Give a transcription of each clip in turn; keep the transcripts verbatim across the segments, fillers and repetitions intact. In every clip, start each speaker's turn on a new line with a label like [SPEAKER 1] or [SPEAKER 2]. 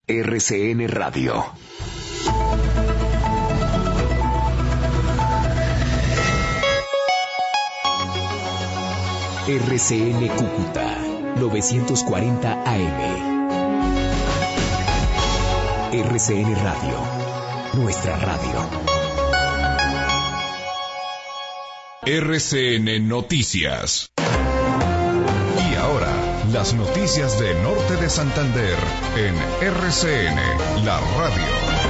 [SPEAKER 1] R C N Radio. R C N Cúcuta novecientos cuarenta A M. R C N Radio, nuestra radio.
[SPEAKER 2] R C N Noticias. Y ahora, las noticias de Norte de Santander en R C N, la radio.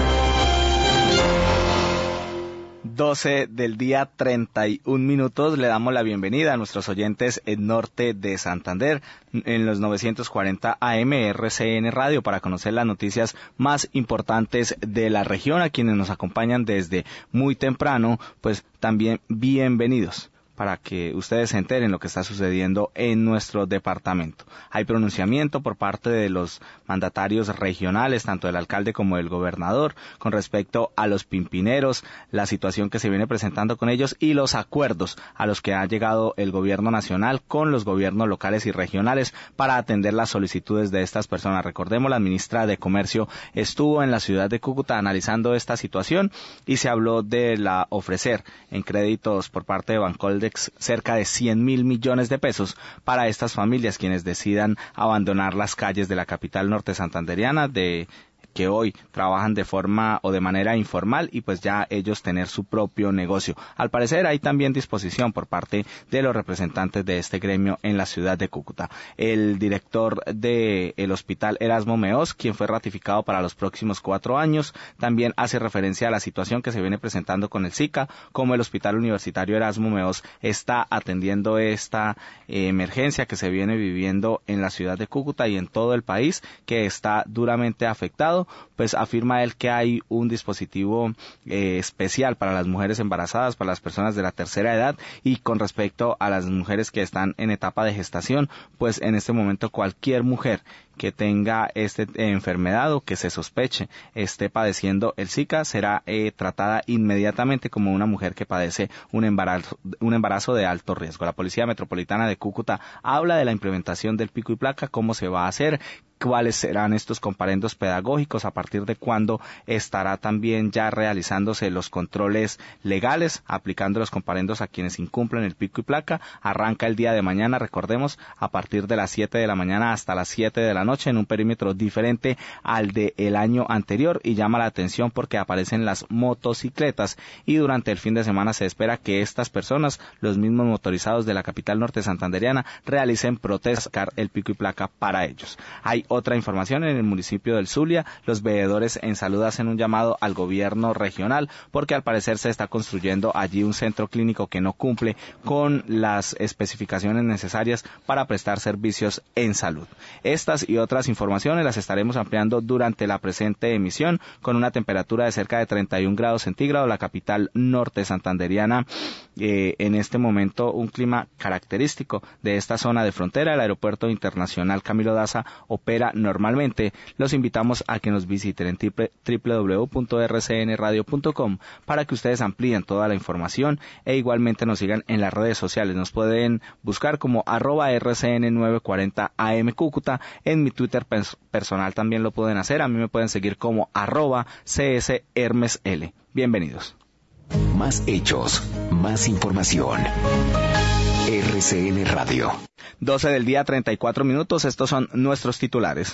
[SPEAKER 3] doce del día, treinta y un minutos. Le damos la bienvenida a nuestros oyentes en Norte de Santander en los novecientos cuarenta A M R C N Radio para conocer las noticias más importantes de la región. A quienes nos acompañan desde muy temprano, pues también bienvenidos, para que ustedes se enteren lo que está sucediendo en nuestro departamento. Hay pronunciamiento por parte de los mandatarios regionales, tanto del alcalde como del gobernador, con respecto a los pimpineros, la situación que se viene presentando con ellos y los acuerdos a los que ha llegado el gobierno nacional con los gobiernos locales y regionales para atender las solicitudes de estas personas. Recordemos, la ministra de Comercio estuvo en la ciudad de Cúcuta analizando esta situación y se habló de la ofrecer en créditos por parte de Bancoldex cerca de cien mil millones de pesos para estas familias quienes decidan abandonar las calles de la capital norte santanderiana, de que hoy trabajan de forma o de manera informal y pues ya ellos tener su propio negocio. Al parecer hay también disposición por parte de los representantes de este gremio en la ciudad de Cúcuta. El director del hospital Erasmo Meós, quien fue ratificado para los próximos cuatro años, también hace referencia a la situación que se viene presentando con el SICA, como el Hospital Universitario Erasmo Meós está atendiendo esta eh, emergencia que se viene viviendo en la ciudad de Cúcuta y en todo el país, que está duramente afectado. Pues afirma él que hay un dispositivo eh, especial para las mujeres embarazadas, para las personas de la tercera edad, y con respecto a las mujeres que están en etapa de gestación, pues en este momento cualquier mujer que tenga esta eh, enfermedad o que se sospeche esté padeciendo el SICA será eh, tratada inmediatamente como una mujer que padece un embarazo, un embarazo de alto riesgo. La Policía Metropolitana de Cúcuta habla de la implementación del pico y placa, cómo se va a hacer, cuáles serán estos comparendos pedagógicos, a partir de cuándo estará también ya realizándose los controles legales, aplicando los comparendos a quienes incumplen el pico y placa. Arranca el día de mañana, recordemos, a partir de las siete de la mañana hasta las siete de la noche, en un perímetro diferente al del año anterior, y llama la atención porque aparecen las motocicletas y durante el fin de semana se espera que estas personas, los mismos motorizados de la capital norte santanderiana, realicen protestas, el pico y placa para ellos. Hay otra información en el municipio del Zulia. Los veedores en salud hacen un llamado al gobierno regional porque al parecer se está construyendo allí un centro clínico que no cumple con las especificaciones necesarias para prestar servicios en salud. Estas y otras informaciones las estaremos ampliando durante la presente emisión, con una temperatura de cerca de treinta y un grados centígrados. La capital norte santanderiana, eh, en este momento un clima característico de esta zona de frontera. El aeropuerto internacional Camilo Daza opera normalmente. Los invitamos a que nos visiten en doble u doble u doble u punto r c n radio punto com para que ustedes amplíen toda la información e igualmente nos sigan en las redes sociales. Nos pueden buscar como arroba R C N novecientos cuarenta A M Cúcuta. En mi Twitter pers- personal también lo pueden hacer. A mí me pueden seguir como arroba C S Hermes L. Bienvenidos.
[SPEAKER 1] Más hechos, más información. R C N Radio.
[SPEAKER 3] doce del día, treinta y cuatro minutos. Estos son nuestros titulares.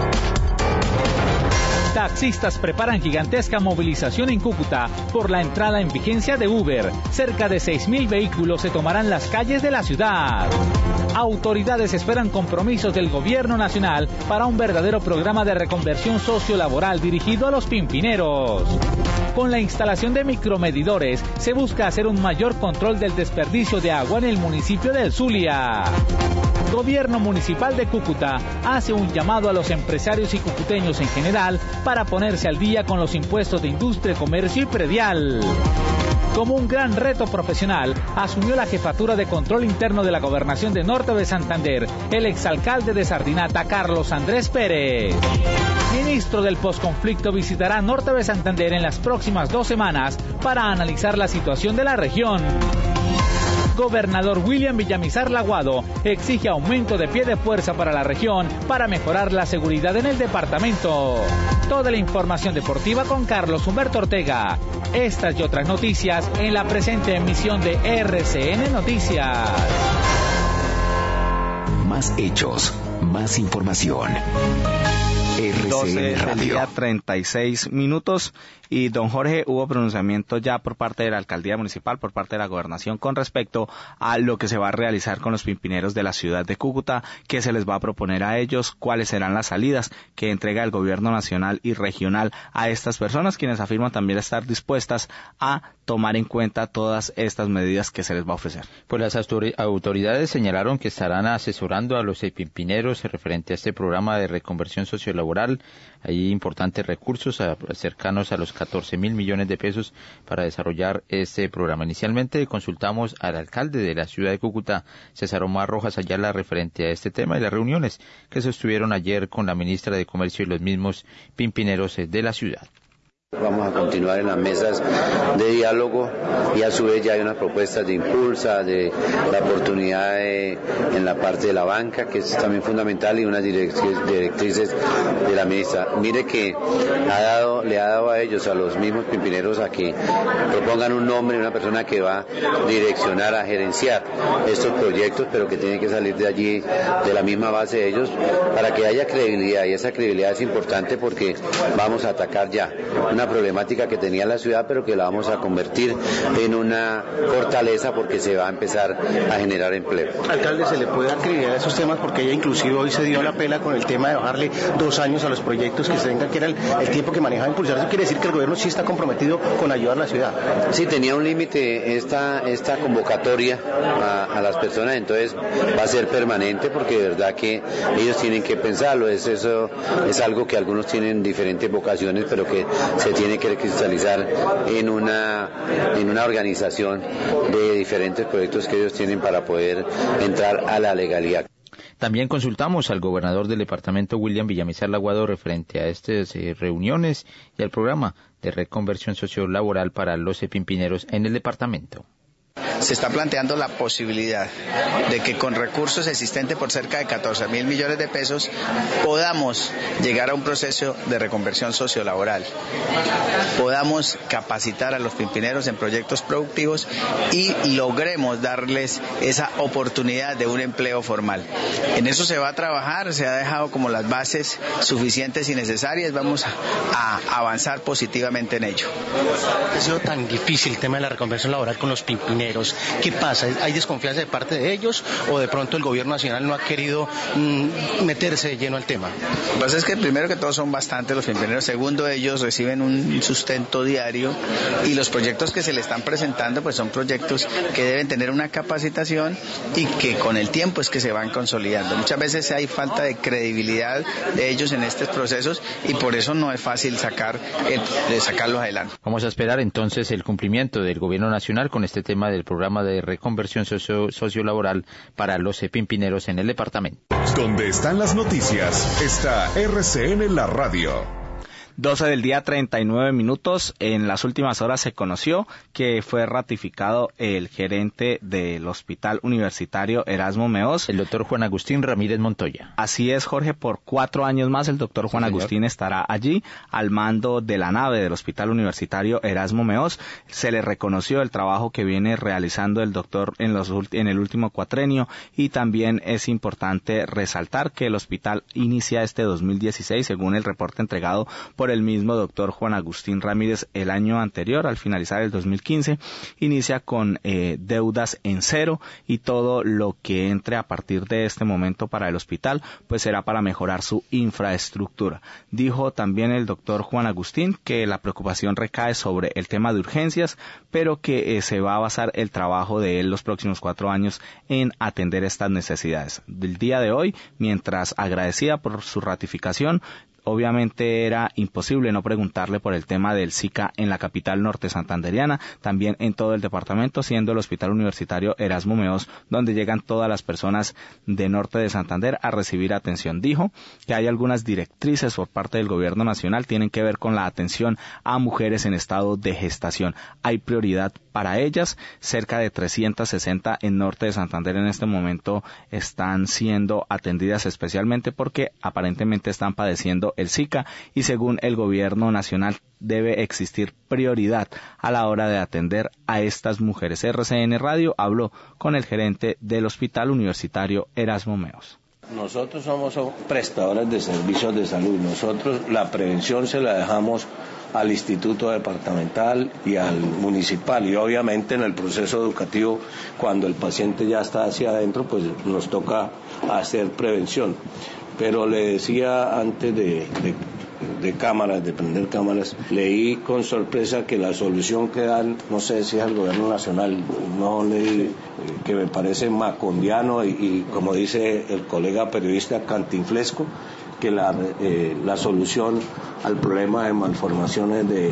[SPEAKER 4] Taxistas preparan gigantesca movilización en Cúcuta por la entrada en vigencia de Uber. Cerca de seis mil vehículos se tomarán las calles de la ciudad. Autoridades esperan compromisos del gobierno nacional para un verdadero programa de reconversión sociolaboral dirigido a los pimpineros. Con la instalación de micromedidores se busca hacer un mayor control del desperdicio de agua en el municipio del Zulia. Gobierno Municipal de Cúcuta hace un llamado a los empresarios y cucuteños en general para ponerse al día con los impuestos de industria, comercio y predial. Como un gran reto profesional, asumió la jefatura de control interno de la Gobernación de Norte de Santander el exalcalde de Sardinata, Carlos Andrés Pérez. Ministro del posconflicto visitará Norte de Santander en las próximas dos semanas para analizar la situación de la región. Gobernador William Villamizar Laguado exige aumento de pie de fuerza para la región para mejorar la seguridad en el departamento. Toda la información deportiva con Carlos Humberto Ortega. Estas y otras noticias en la presente emisión de R C N Noticias.
[SPEAKER 1] Más hechos, más información.
[SPEAKER 3] doce del día, treinta y seis minutos. Y don Jorge, hubo pronunciamiento ya por parte de la alcaldía municipal, por parte de la gobernación, con respecto a lo que se va a realizar con los pimpineros de la ciudad de Cúcuta, qué se les va a proponer a ellos, cuáles serán las salidas que entrega el gobierno nacional y regional a estas personas, quienes afirman también estar dispuestas a tomar en cuenta todas estas medidas que se les va a ofrecer.
[SPEAKER 5] Pues las autoridades señalaron que estarán asesorando a los pimpineros referente a este programa de reconversión sociolaboral. Hay importantes recursos a, cercanos a los catorce mil millones de pesos para desarrollar este programa. Inicialmente consultamos al alcalde de la ciudad de Cúcuta, César Omar Rojas Ayala, referente a este tema y las reuniones que se sostuvieron ayer con la ministra de Comercio y los mismos pimpineros de la ciudad.
[SPEAKER 6] Vamos a continuar en las mesas de diálogo y a su vez ya hay unas propuestas de impulsa, de la oportunidad de, en la parte de la banca, que es también fundamental, y unas directrices de la ministra. Mire que ha dado, le ha dado a ellos, a los mismos pimpineros, a que propongan un nombre, una persona que va a direccionar, a gerenciar estos proyectos, pero que tiene que salir de allí, de la misma base de ellos, para que haya credibilidad, y esa credibilidad es importante porque vamos a atacar ya una problemática que tenía la ciudad, pero que la vamos a convertir en una fortaleza porque se va a empezar a generar empleo.
[SPEAKER 7] Alcalde, ¿se le puede dar credibilidad a esos temas? Porque ella inclusive hoy se dio la pela con el tema de bajarle dos años a los proyectos que se tengan, que era el, el tiempo que manejaba impulsar. Eso quiere decir que el gobierno sí está comprometido con ayudar a la ciudad.
[SPEAKER 6] Sí, tenía un límite esta, esta convocatoria a, a las personas, entonces va a ser permanente porque de verdad que ellos tienen que pensarlo. Es, eso es algo que algunos tienen diferentes vocaciones, pero que se tiene que cristalizar en una, en una organización de diferentes proyectos que ellos tienen para poder entrar a la legalidad.
[SPEAKER 5] También consultamos al gobernador del departamento, William Villamizar Laguado, referente a estas eh, reuniones y al programa de reconversión sociolaboral para los pimpineros en el departamento.
[SPEAKER 8] Se está planteando la posibilidad de que con recursos existentes por cerca de catorce mil millones de pesos podamos llegar a un proceso de reconversión sociolaboral, podamos capacitar a los pimpineros en proyectos productivos y logremos darles esa oportunidad de un empleo formal. En eso se va a trabajar, se ha dejado como las bases suficientes y necesarias, vamos a, a avanzar positivamente en ello.
[SPEAKER 7] Ha sido tan difícil el tema de la reconversión laboral con los pimpineros. ¿Qué pasa? ¿Hay desconfianza de parte de ellos o de pronto el gobierno nacional no ha querido mmm, meterse de lleno al tema?
[SPEAKER 8] Lo que pasa es que primero que todo son bastantes los pimpineros, segundo ellos reciben un sustento diario y los proyectos que se le están presentando pues son proyectos que deben tener una capacitación y que con el tiempo es que se van consolidando. Muchas veces hay falta de credibilidad de ellos en estos procesos y por eso no es fácil sacar el, de sacarlos adelante.
[SPEAKER 5] Vamos a esperar entonces el cumplimiento del gobierno nacional con este tema del programa de reconversión socio, sociolaboral para los pimpineros en el departamento.
[SPEAKER 2] Donde están las noticias, está R C N La Radio.
[SPEAKER 3] doce del día, treinta y nueve minutos. En las últimas horas se conoció que fue ratificado el gerente del Hospital Universitario Erasmo Meós,
[SPEAKER 5] el doctor Juan Agustín Ramírez Montoya.
[SPEAKER 3] Así es, Jorge, por cuatro años más el doctor Juan sí, Agustín estará allí al mando de la nave del Hospital Universitario Erasmo Meós. Se le reconoció el trabajo que viene realizando el doctor en, los, en el último cuatrenio y también es importante resaltar que el hospital inicia este dos mil dieciséis, según el reporte entregado por el mismo doctor Juan Agustín Ramírez el año anterior, al finalizar el dos mil quince, inicia con eh, deudas en cero y todo lo que entre a partir de este momento para el hospital pues será para mejorar su infraestructura. Dijo también el doctor Juan Agustín que la preocupación recae sobre el tema de urgencias, pero que eh, se va a basar el trabajo de él los próximos cuatro años en atender estas necesidades. Del día de hoy, mientras agradecida por su ratificación, obviamente era imposible no preguntarle por el tema del Zika en la capital norte santanderiana, también en todo el departamento, siendo el Hospital Universitario Erasmo Meós donde llegan todas las personas de norte de Santander a recibir atención. Dijo que hay algunas directrices por parte del gobierno nacional, tienen que ver con la atención a mujeres en estado de gestación. Hay prioridad para ellas, cerca de trescientas sesenta en norte de Santander en este momento están siendo atendidas especialmente porque aparentemente están padeciendo el Zika y según el gobierno nacional debe existir prioridad a la hora de atender a estas mujeres. R C N Radio habló con el gerente del Hospital Universitario Erasmo Meós.
[SPEAKER 9] Nosotros somos prestadores de servicios de salud. Nosotros la prevención se la dejamos al instituto departamental y al municipal, y obviamente en el proceso educativo, cuando el paciente ya está hacia adentro, pues nos toca hacer prevención. Pero le decía antes de, de, de cámaras, de prender cámaras, leí con sorpresa que la solución que dan, no sé si es al gobierno nacional, no leí, que me parece macondiano y, y como dice el colega periodista, cantinflesco, que la, eh, la solución al problema de malformaciones de,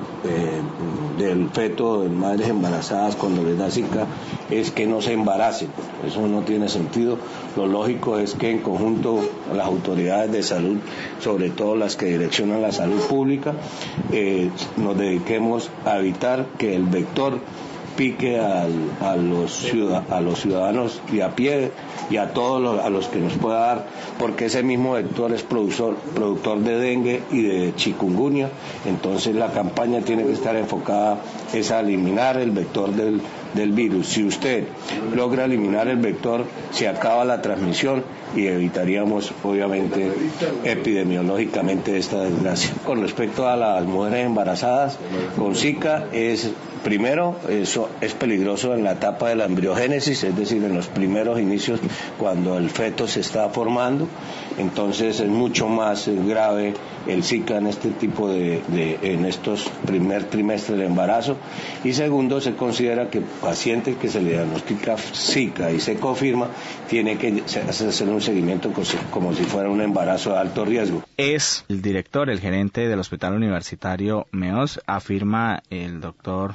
[SPEAKER 9] de, del feto en madres embarazadas cuando les da Zika es que no se embaracen. Eso no tiene sentido. Lo lógico es que en conjunto las autoridades de salud, sobre todo las que direccionan la salud pública, eh, nos dediquemos a evitar que el vector pique al, a, los ciudad, a los ciudadanos y a pie y a todos los, a los que nos pueda dar, porque ese mismo vector es productor, productor de dengue y de chikungunya. Entonces la campaña tiene que estar enfocada es a eliminar el vector del, del virus. Si usted logra eliminar el vector, se acaba la transmisión y evitaríamos obviamente epidemiológicamente esta desgracia. Con respecto a las mujeres embarazadas con Zika, es primero, eso es peligroso en la etapa de la embriogénesis, es decir, en los primeros inicios cuando el feto se está formando. Entonces es mucho más grave el Zika en este tipo de, de en estos primer trimestre del embarazo. Y segundo, se considera que paciente que se le diagnostica Zika y se confirma, tiene que hacer un seguimiento como si fuera un embarazo de alto riesgo.
[SPEAKER 3] Es el director, el gerente del Hospital Universitario Meós, afirma el doctor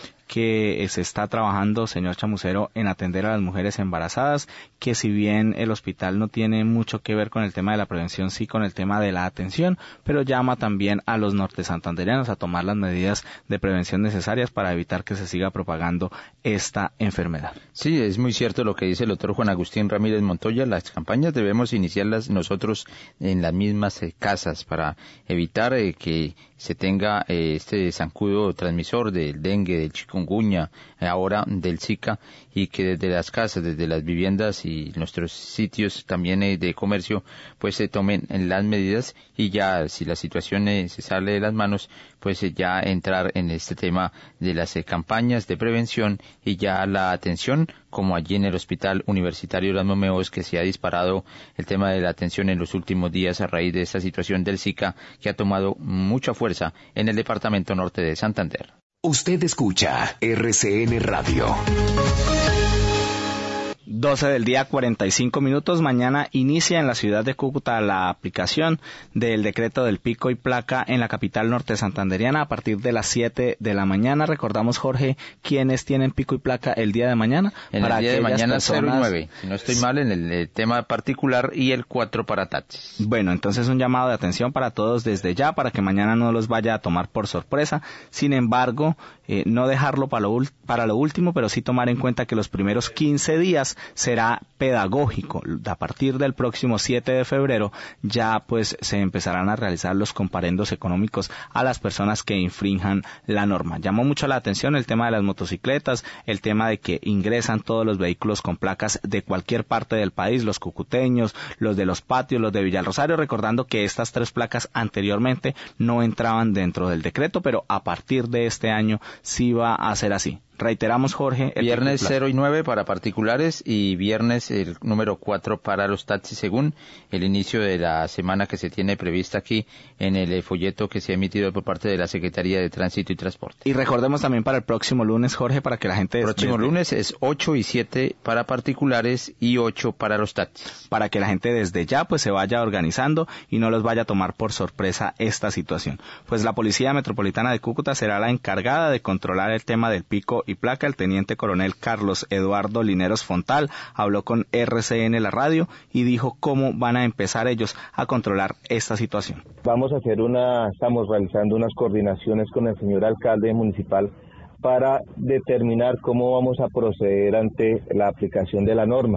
[SPEAKER 3] que se está trabajando, señor Chamucero, en atender a las mujeres embarazadas, que si bien el hospital no tiene mucho que ver con el tema de la prevención, sí con el tema de la atención, pero llama también a los nortesantanderianos a tomar las medidas de prevención necesarias para evitar que se siga propagando esta enfermedad.
[SPEAKER 5] Sí, es muy cierto lo que dice el doctor Juan Agustín Ramírez Montoya. Las campañas debemos iniciarlas nosotros en las mismas eh, casas para evitar eh, que se tenga eh, este zancudo transmisor del dengue, del chikungunya, eh, ahora del Zika, y que desde las casas, desde las viviendas y nuestros sitios también eh, de comercio, pues se tomen las medidas y ya si la situación eh, se sale de las manos, pues eh, ya entrar en este tema de las eh, campañas de prevención y ya la atención, como allí en el Hospital Universitario Erasmo Meós, que se ha disparado el tema de la atención en los últimos días a raíz de esta situación del Zika que ha tomado mucha fuerza en el departamento norte de Santander.
[SPEAKER 1] Usted escucha R C N Radio.
[SPEAKER 3] doce del día, cuarenta y cinco minutos. Mañana inicia en la ciudad de Cúcuta la aplicación del decreto del pico y placa en la capital norte santanderiana a partir de las siete de la mañana. Recordamos, Jorge, quiénes tienen pico y placa el día de mañana.
[SPEAKER 5] En para el día de mañana personas... cero y nueve, si no estoy mal, en el, el tema particular, y el cuatro para taxis.
[SPEAKER 3] Bueno, entonces un llamado de atención para todos desde ya, para que mañana no los vaya a tomar por sorpresa. Sin embargo, eh, no dejarlo para lo, para lo último, pero sí tomar en cuenta que los primeros quince días será pedagógico. A partir del próximo siete de febrero ya pues se empezarán a realizar los comparendos económicos a las personas que infrinjan la norma. Llamó mucho la atención el tema de las motocicletas, el tema de que ingresan todos los vehículos con placas de cualquier parte del país, los cucuteños, los de los patios, los de Villarrosario, recordando que estas tres placas anteriormente no entraban dentro del decreto, pero a partir de este año sí va a ser así. Reiteramos, Jorge. El
[SPEAKER 5] viernes cero y nueve para particulares y viernes el número cuatro para los taxis, según el inicio de la semana que se tiene prevista aquí en el folleto que se ha emitido por parte de la Secretaría de Tránsito y Transporte.
[SPEAKER 3] Y recordemos también para el próximo lunes, Jorge, para que la gente...
[SPEAKER 5] El próximo desde... lunes es ocho y siete para particulares y ocho para los taxis.
[SPEAKER 3] Para que la gente desde ya pues se vaya organizando y no los vaya a tomar por sorpresa esta situación. Pues la Policía Metropolitana de Cúcuta será la encargada de controlar el tema del pico y placa. El teniente coronel Carlos Eduardo Lineros Fontal habló con R C N La Radio y dijo cómo van a empezar ellos a controlar esta situación.
[SPEAKER 10] Vamos a hacer una, estamos realizando unas coordinaciones con el señor alcalde municipal para determinar cómo vamos a proceder ante la aplicación de la norma.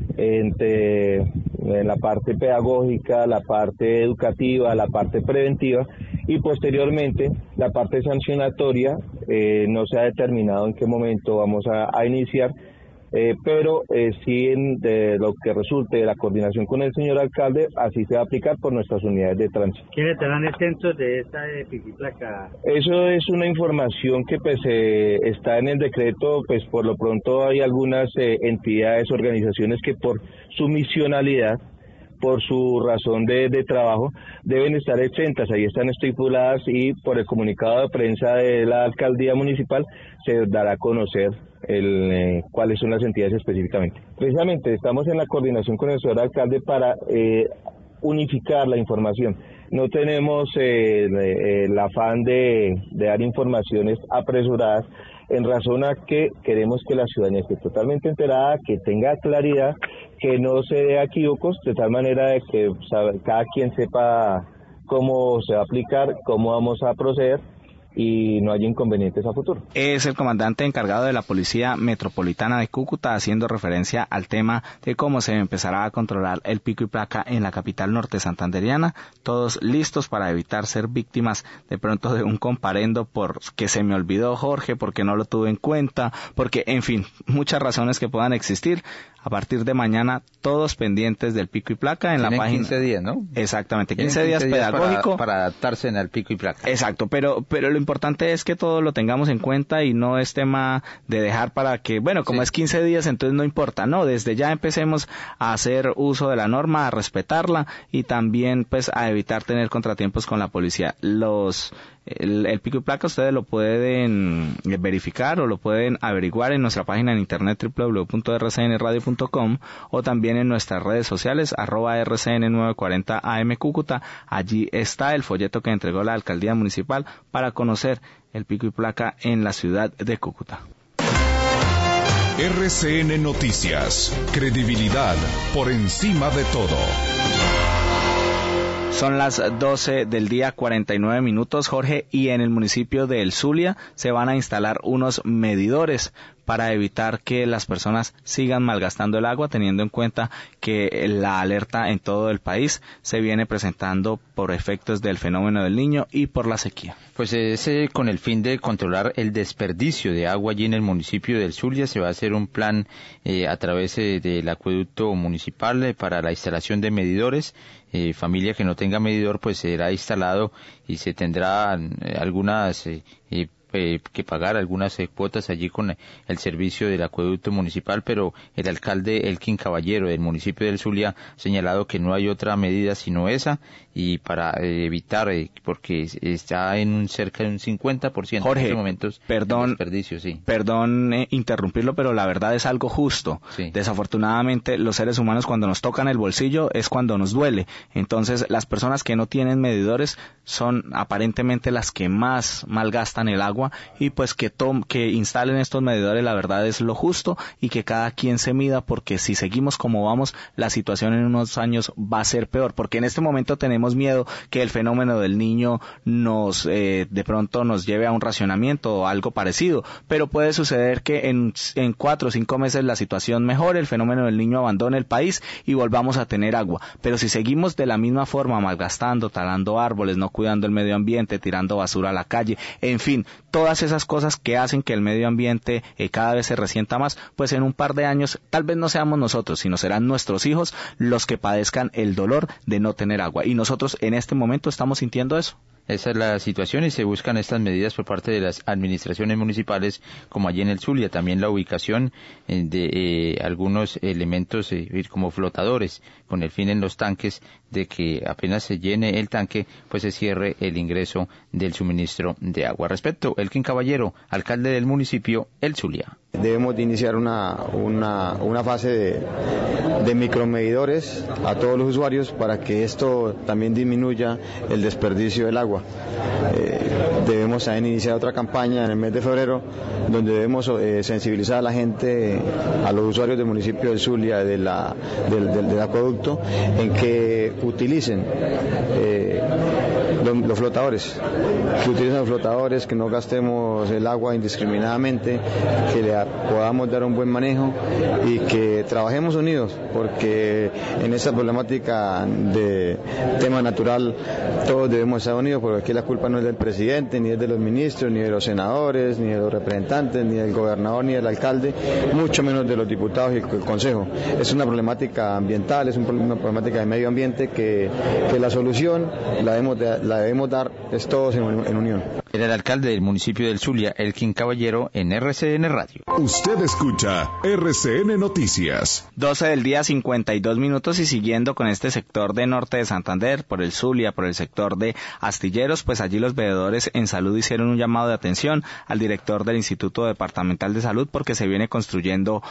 [SPEAKER 10] Entre en la parte pedagógica, la parte educativa, la parte preventiva y posteriormente la parte sancionatoria. Eh, no se ha determinado en qué momento vamos a, a iniciar, eh, pero eh, sí en, de lo que resulte de la coordinación con el señor alcalde, así se va a aplicar por nuestras unidades de tránsito.
[SPEAKER 11] ¿Quiénes estarán exentos de esta eh, piquiplaca?
[SPEAKER 10] Eso es una información que pues eh, está en el decreto. Pues por lo pronto hay algunas eh, entidades, organizaciones que por su misionalidad, por su razón de, de trabajo, deben estar exentas. Ahí están estipuladas y por el comunicado de prensa de la alcaldía municipal se dará a conocer el, eh, cuáles son las entidades específicamente. Precisamente estamos en la coordinación con el señor alcalde para eh, unificar la información. No tenemos eh, el, el afán de, de dar informaciones apresuradas, en razón a que queremos que la ciudadanía esté totalmente enterada, que tenga claridad, que no se dé equívocos, de tal manera de que sabe, cada quien sepa cómo se va a aplicar, cómo vamos a proceder y no haya inconvenientes a futuro.
[SPEAKER 3] Es el comandante encargado de la Policía Metropolitana de Cúcuta haciendo referencia al tema de cómo se empezará a controlar el pico y placa en la capital norte santanderiana, todos listos para evitar ser víctimas de pronto de un comparendo por que se me olvidó, Jorge, porque no lo tuve en cuenta, porque en fin, muchas razones que puedan existir. A partir de mañana, todos pendientes del pico y placa en la página.
[SPEAKER 5] quince días, ¿no?
[SPEAKER 3] Exactamente, quince días pedagógico.
[SPEAKER 5] Para, para adaptarse en el pico y placa.
[SPEAKER 3] Exacto, pero pero lo importante es que todo lo tengamos en cuenta y no es tema de dejar para que, bueno, como sí. es quince días, entonces no importa, no, desde ya empecemos a hacer uso de la norma, a respetarla y también pues a evitar tener contratiempos con la policía. Los El, el pico y placa ustedes lo pueden verificar o lo pueden averiguar en nuestra página en internet doble u doble u doble u punto r c n radio punto com o también en nuestras redes sociales arroba R C N nueve cuarenta A M Cúcuta. Allí está el folleto que entregó la alcaldía municipal para conocer el pico y placa en la ciudad de Cúcuta.
[SPEAKER 2] R C N Noticias, credibilidad por encima de todo.
[SPEAKER 3] Son las doce del día, cuarenta y nueve minutos, Jorge, y en el municipio de El Zulia se van a instalar unos medidores para evitar que las personas sigan malgastando el agua, teniendo en cuenta que la alerta en todo el país se viene presentando por efectos del fenómeno del Niño y por la sequía.
[SPEAKER 5] Pues ese, con el fin de controlar el desperdicio de agua allí en el municipio del Zulia, se va a hacer un plan eh, a través eh, del acueducto municipal eh, para la instalación de medidores. Eh, familia que no tenga medidor pues será instalado y se tendrá eh, algunas eh, eh, Eh, que pagar algunas eh, cuotas allí con el servicio del acueducto municipal, pero el alcalde Elkin Caballero del municipio del Zulia ha señalado que no hay otra medida sino esa, y para eh, evitar, eh, porque está en un cerca de un cincuenta por ciento
[SPEAKER 3] Jorge,
[SPEAKER 5] en estos momentos
[SPEAKER 3] perdón,
[SPEAKER 5] de desperdicio, sí.
[SPEAKER 3] Perdón eh, interrumpirlo, pero la verdad es algo justo.
[SPEAKER 5] Sí.
[SPEAKER 3] Desafortunadamente los seres humanos cuando nos tocan el bolsillo es cuando nos duele, entonces las personas que no tienen medidores son aparentemente las que más malgastan el agua, y pues que tom, que instalen estos medidores, la verdad es lo justo, y que cada quien se mida, porque si seguimos como vamos, la situación en unos años va a ser peor, porque en este momento tenemos miedo que el fenómeno del Niño nos eh, de pronto nos lleve a un racionamiento o algo parecido, pero puede suceder que en, en cuatro o cinco meses la situación mejore, el fenómeno del Niño abandone el país y volvamos a tener agua, pero si seguimos de la misma forma malgastando, talando árboles, no cuidando el medio ambiente, tirando basura a la calle, en fin, todas esas cosas que hacen que el medio ambiente eh, cada vez se resienta más, pues en un par de años tal vez no seamos nosotros, sino serán nuestros hijos los que padezcan el dolor de no tener agua, y nosotros en este momento estamos sintiendo eso.
[SPEAKER 5] Esa es la situación y se buscan estas medidas por parte de las administraciones municipales, como allí en el Zulia, también la ubicación de eh, algunos elementos eh, como flotadores, con el fin en los tanques de que apenas se llene el tanque, pues se cierre el ingreso del suministro de agua. Respecto, Elkin Caballero, alcalde del municipio El Zulia.
[SPEAKER 12] Debemos de iniciar una, una, una fase de, de micromedidores a todos los usuarios para que esto también disminuya el desperdicio del agua. Eh, debemos también iniciar otra campaña en el mes de febrero donde debemos eh, sensibilizar a la gente, a los usuarios del municipio del Zulia, de la, del, del, del acueducto, en que utilicen eh, los, los flotadores, que utilicen los flotadores, que no gastemos el agua indiscriminadamente, que le podamos dar un buen manejo y que trabajemos unidos, porque en esta problemática de tema natural todos debemos estar unidos, porque aquí la culpa no es del presidente, ni es de los ministros, ni de los senadores, ni de los representantes, ni del gobernador, ni del alcalde, mucho menos de los diputados y el consejo. Es una problemática ambiental, es una problemática de medio ambiente que, que la solución la debemos, de, la debemos dar es todos en, en unión.
[SPEAKER 5] Era el alcalde del municipio del Zulia, Elkin Caballero, en R C N Radio.
[SPEAKER 2] Usted escucha R C N Noticias.
[SPEAKER 3] doce del día, cincuenta y dos minutos, y siguiendo con este sector de norte de Santander, por el Zulia, por el sector de Astilleros, pues allí los veedores en salud hicieron un llamado de atención al director del Instituto Departamental de Salud, porque se viene construyendo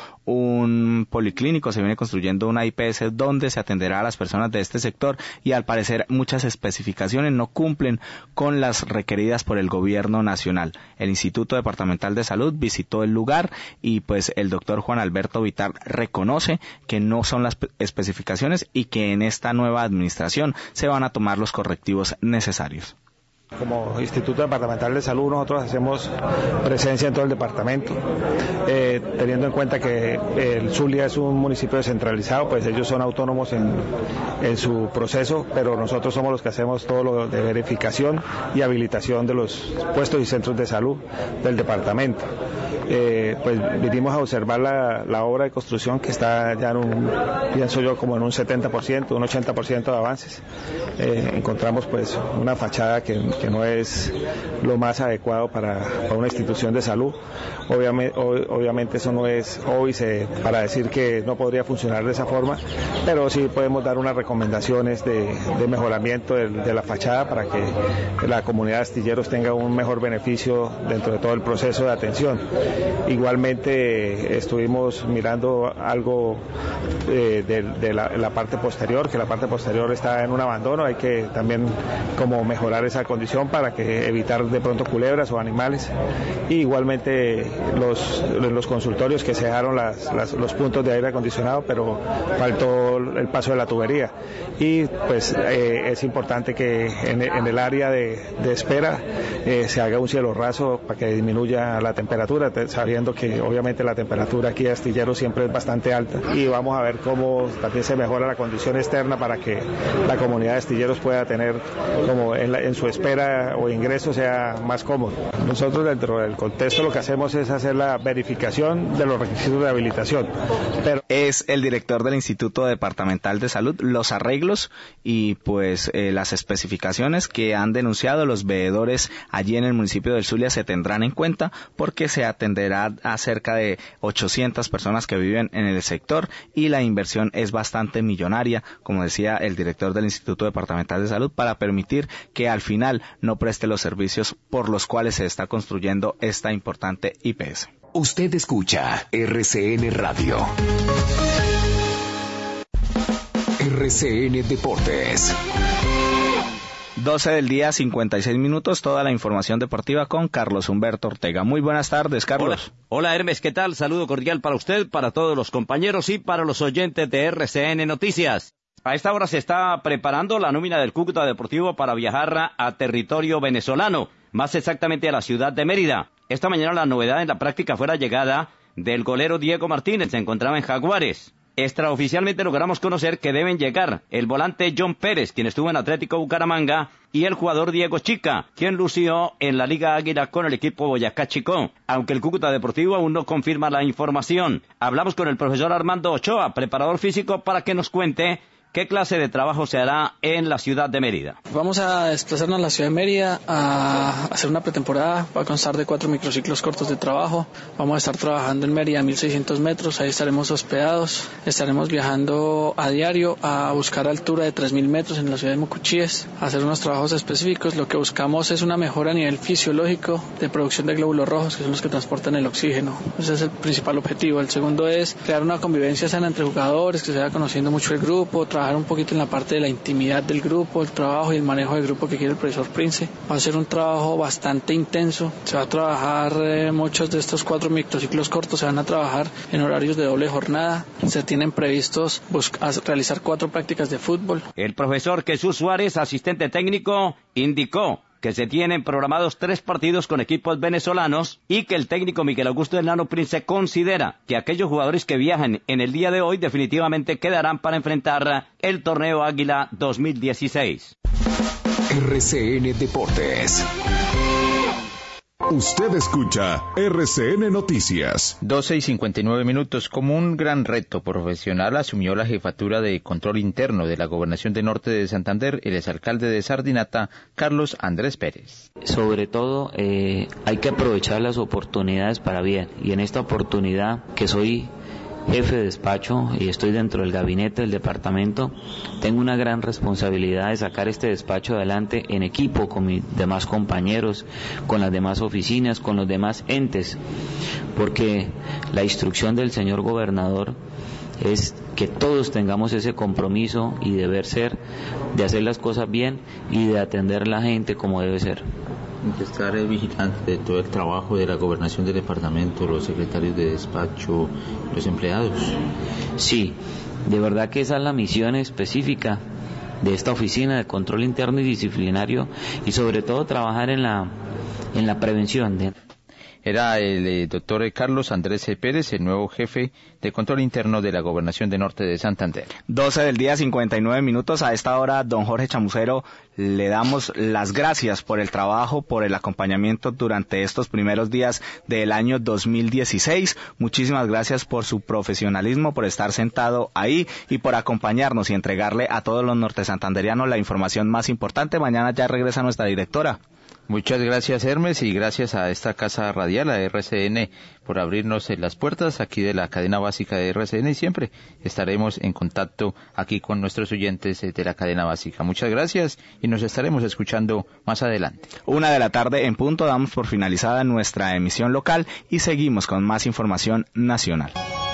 [SPEAKER 3] un policlínico, se viene construyendo una I P S donde se atenderá a las personas de este sector, y al parecer muchas especificaciones no cumplen con las requeridas por el gobierno nacional. El Instituto Departamental de Salud visitó el lugar y pues el doctor Juan Alberto Vitar reconoce que no son las especificaciones y que en esta nueva administración se van a tomar los correctivos necesarios.
[SPEAKER 13] Como Instituto Departamental de Salud nosotros hacemos presencia en todo el departamento, eh, teniendo en cuenta que el Zulia es un municipio descentralizado, pues ellos son autónomos en, en su proceso, pero nosotros somos los que hacemos todo lo de verificación y habilitación de los puestos y centros de salud del departamento. Eh, pues vinimos a observar la, la obra de construcción que está ya en un, pienso yo, como en un setenta por ciento, un ochenta por ciento de avances. Eh, encontramos pues una fachada que, que no es lo más adecuado para, para una institución de salud. Obviamente, obviamente eso no es hoy se, para decir que no podría funcionar de esa forma, pero sí podemos dar unas recomendaciones de, de mejoramiento de, de la fachada para que la comunidad de astilleros tenga un mejor beneficio dentro de todo el proceso de atención. Igualmente estuvimos mirando algo eh, de, de la, la parte posterior, que la parte posterior está en un abandono, hay que también como mejorar esa condición para que evitar de pronto culebras o animales. Y igualmente los, los consultorios que se dejaron las, las, los puntos de aire acondicionado, pero faltó el paso de la tubería. Y pues eh, es importante que en, en el área de, de espera eh, se haga un cielo raso para que disminuya la temperatura, sabiendo que obviamente la temperatura aquí de Astilleros siempre es bastante alta, y vamos a ver cómo también se mejora la condición externa para que la comunidad de Astilleros pueda tener como en, la, en su espera o ingreso sea más cómodo. Nosotros dentro del contexto lo que hacemos es hacer la verificación de los requisitos de habilitación. Pero
[SPEAKER 3] es el director del Instituto Departamental de Salud, los arreglos y pues eh, las especificaciones que han denunciado los veedores allí en el municipio del Zulia se tendrán en cuenta, porque se atenderá a cerca de ochocientas personas que viven en el sector y la inversión es bastante millonaria, como decía el director del Instituto Departamental de Salud, para permitir que al final no preste los servicios por los cuales se está construyendo esta importante I P S.
[SPEAKER 1] Usted escucha R C N Radio. R C N Deportes.
[SPEAKER 3] doce del día, cincuenta y seis minutos, toda la información deportiva con Carlos Humberto Ortega. Muy buenas tardes, Carlos.
[SPEAKER 14] Hola, hola Hermes, ¿qué tal? Saludo cordial para usted, para todos los compañeros y para los oyentes de R C N Noticias. A esta hora se está preparando la nómina del Cúcuta Deportivo para viajar a territorio venezolano, más exactamente a la ciudad de Mérida. Esta mañana la novedad en la práctica fue la llegada del golero Diego Martínez, se encontraba en Jaguares. Extraoficialmente logramos conocer que deben llegar el volante John Pérez, quien estuvo en Atlético Bucaramanga, y el jugador Diego Chica, quien lució en la Liga Águila con el equipo Boyacá Chicó, aunque el Cúcuta Deportivo aún no confirma la información. Hablamos con el profesor Armando Ochoa, preparador físico, para que nos cuente ¿qué clase de trabajo se hará en la ciudad de Mérida?
[SPEAKER 15] Vamos a desplazarnos a la ciudad de Mérida a hacer una pretemporada. Va a constar de cuatro microciclos cortos de trabajo. Vamos a estar trabajando en Mérida a mil seiscientos metros, ahí estaremos hospedados. Estaremos viajando a diario a buscar altura de tres mil metros en la ciudad de Mucuchíes, a hacer unos trabajos específicos. Lo que buscamos es una mejora a nivel fisiológico de producción de glóbulos rojos, que son los que transportan el oxígeno. Ese es el principal objetivo. El segundo es crear una convivencia sana entre jugadores, que se vaya conociendo mucho el grupo, trabajar un poquito en la parte de la intimidad del grupo, el trabajo y el manejo del grupo que quiere el profesor Prince. Va a ser un trabajo bastante intenso. Se va a trabajar, eh, muchos de estos cuatro microciclos cortos se van a trabajar en horarios de doble jornada. Se tienen previstos realizar cuatro prácticas de fútbol.
[SPEAKER 14] El profesor Jesús Suárez, asistente técnico, indicó que se tienen programados tres partidos con equipos venezolanos y que el técnico Miguel Augusto Hernando Prince considera que aquellos jugadores que viajan en el día de hoy definitivamente quedarán para enfrentar el torneo Águila dos mil dieciséis.
[SPEAKER 1] R C N Deportes.
[SPEAKER 2] Usted escucha R C N Noticias.
[SPEAKER 5] doce y cincuenta y nueve minutos. Como un gran reto profesional asumió la jefatura de control interno de la Gobernación de Norte de Santander el exalcalde de Sardinata, Carlos Andrés Pérez.
[SPEAKER 16] Sobre todo eh, hay que aprovechar las oportunidades para bien, y en esta oportunidad que soy jefe de despacho y estoy dentro del gabinete del departamento, tengo una gran responsabilidad de sacar este despacho adelante en equipo con mis demás compañeros, con las demás oficinas, con los demás entes, porque la instrucción del señor gobernador es que todos tengamos ese compromiso y deber ser de hacer las cosas bien y de atender a la gente como debe ser.
[SPEAKER 5] De estar vigilante de todo el trabajo de la gobernación del departamento, los secretarios de despacho, los empleados.
[SPEAKER 16] Sí, de verdad que esa es la misión específica de esta oficina de control interno y disciplinario, y sobre todo trabajar en la en la prevención de...
[SPEAKER 5] Era el eh, doctor Carlos Andrés Pérez, el nuevo jefe de control interno de la Gobernación de Norte de Santander.
[SPEAKER 3] doce del día, cincuenta y nueve minutos. A esta hora, don Jorge Chamucero, le damos las gracias por el trabajo, por el acompañamiento durante estos primeros días del año dos mil dieciséis. Muchísimas gracias por su profesionalismo, por estar sentado ahí y por acompañarnos y entregarle a todos los nortesantanderianos la información más importante. Mañana ya regresa nuestra directora.
[SPEAKER 5] Muchas gracias, Hermes, y gracias a esta casa radial, a R C N, por abrirnos las puertas aquí de la cadena básica de R C N, y siempre estaremos en contacto aquí con nuestros oyentes de la cadena básica. Muchas gracias y nos estaremos escuchando más adelante.
[SPEAKER 3] Una de la tarde en punto, damos por finalizada nuestra emisión local y seguimos con más información nacional.